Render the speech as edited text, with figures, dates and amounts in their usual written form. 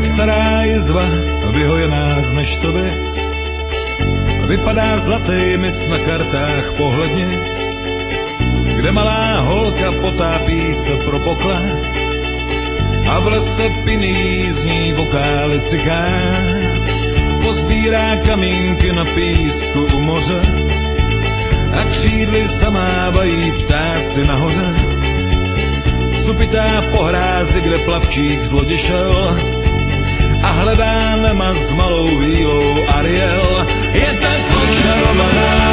stará jizva, vyhojená z neštovic, vypadá zlatý mis na kartách pohlednic, kde malá holka potápí se pro poklad a v lese piný zní vokály cikát. Pozbírá kamínky na písku u moře a křídly zamávají ptáci nahoře. Supitá po hrázi, kde plavčík z lodi šel a hledá Nema s malou vílou Ariel. Je tak očarovaná